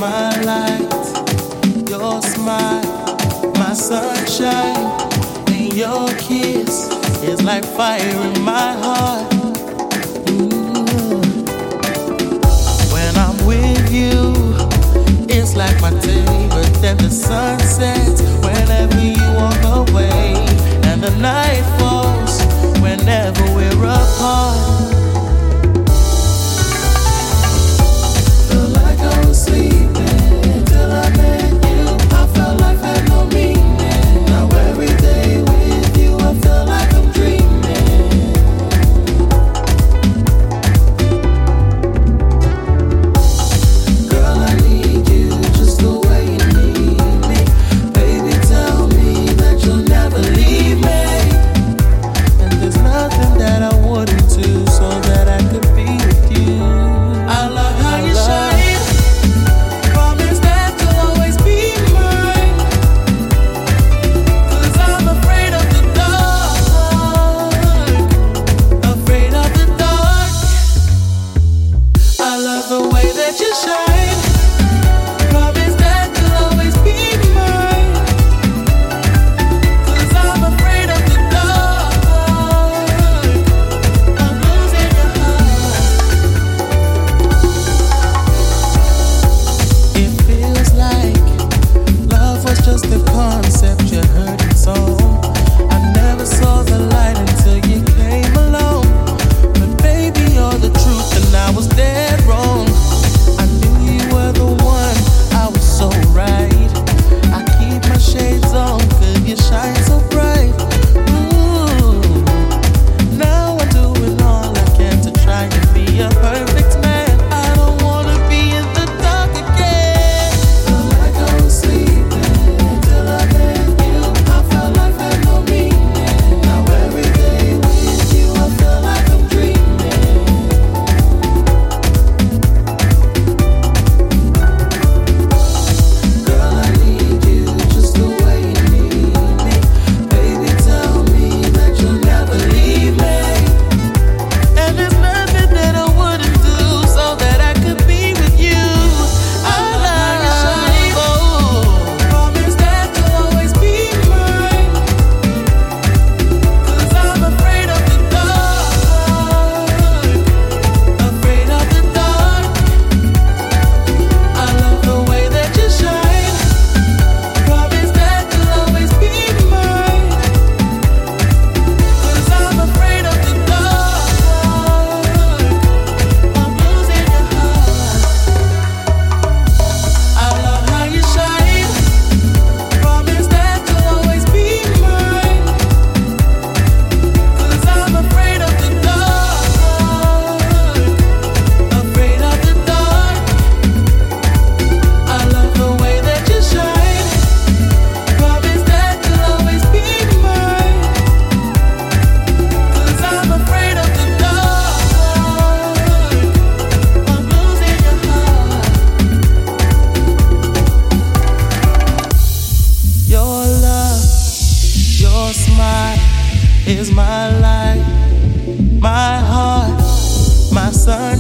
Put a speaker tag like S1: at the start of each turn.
S1: my light, your smile, my sunshine, and your kiss is like fire in my heart. When I'm with you, it's like my day, but then the sun sets whenever you walk away, and the night falls whenever we're apart. Feel like I was sleeping till I met you. I felt life had no meaning. Now every day with you, I feel like I'm dreaming. Girl, I need you just the way you need me. Baby, tell me that you'll never leave me. And there's nothing that I wouldn't do so that I could be with you. I love how you shine. Promise that you'll always be mine. 'Cause I'm afraid of the dark. Afraid of the dark. I love the way that you shine. Promise that you'll always be mine. 'Cause I'm afraid of the dark. I'm losing your heart. It feels like love was just a concept you heard in song. I never saw the light until you came along. But baby, you're the truth and I was dead wrong. I knew you were the one, I was so right. I keep my shades on 'cause you shine so bright. Ooh. Now I'm doing all I can to try and be a perfect man. I don't wanna be in the dark again. Feel like I was sleeping till I met you. I felt life had no meaning. Now every day with you, I feel like I'm dreaming. Girl, I need you just the way you need me. Baby, tell me that you'll never leave me. And there's nothing that I wouldn't do so that I could be with you. I love you, promise that you'll always be mine. 'Cause I'm afraid of the dark. Afraid of the dark. I love the way that you shine. Promise that you'll always be mine. 'Cause I'm afraid of the dark. I'm losing your heart. I love how you shine. Promise that you'll always be mine. 'Cause I'm afraid of the dark. Afraid of the dark. I love the way that you shine. Promise that you'll always be mine. 'Cause I'm afraid of the dark. I'm losing your heart. Your love, your smile is my light, my heart, my sun.